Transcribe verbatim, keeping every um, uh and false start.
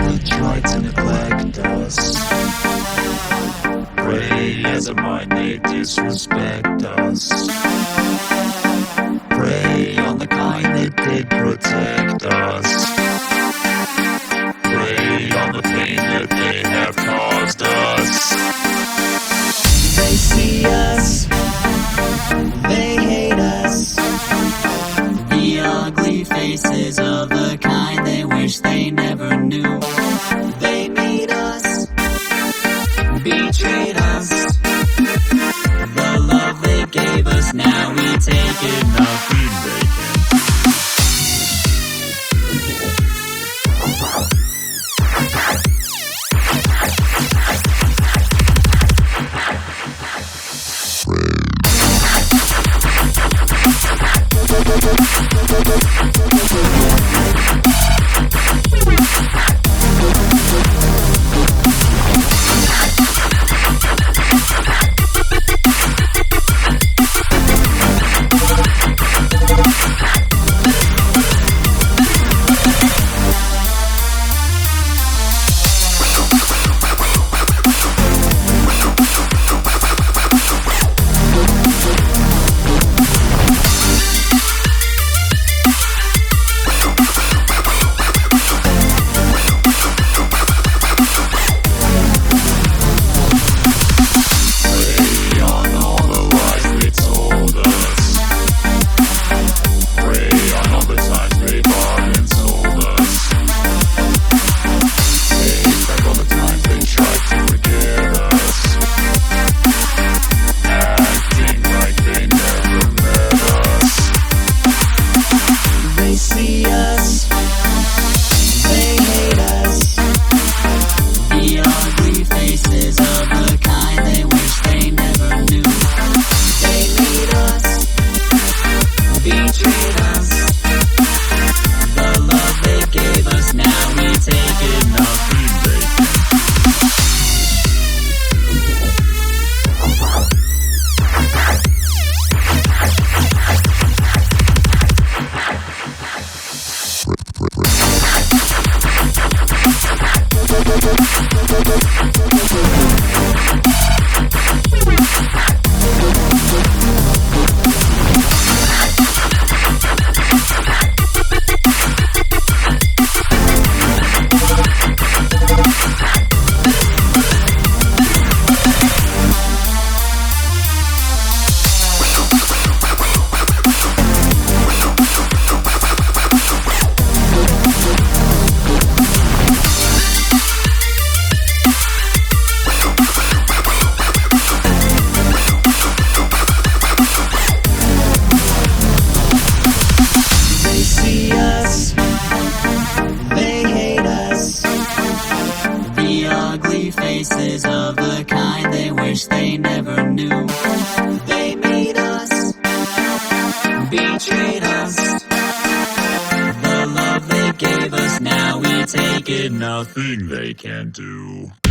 that tried to neglect us. Pray as a mind they disrespect us. Prey on the kind that did protect us. Prey on the pain that they have caused us. They see us, they hate us. The ugly faces of the kind they wish they never knew. They made us, betrayed us. The love they gave us, now we take it. Nothing they can see us, they hate us. The ugly faces of the kind they wish they never knew. They made us, betrayed us. The love they gave us, now we take it. Nothing they can. Faces of the kind they wish they never knew. They made us, betrayed us. The love they gave us, now we take it. Nothing they can do.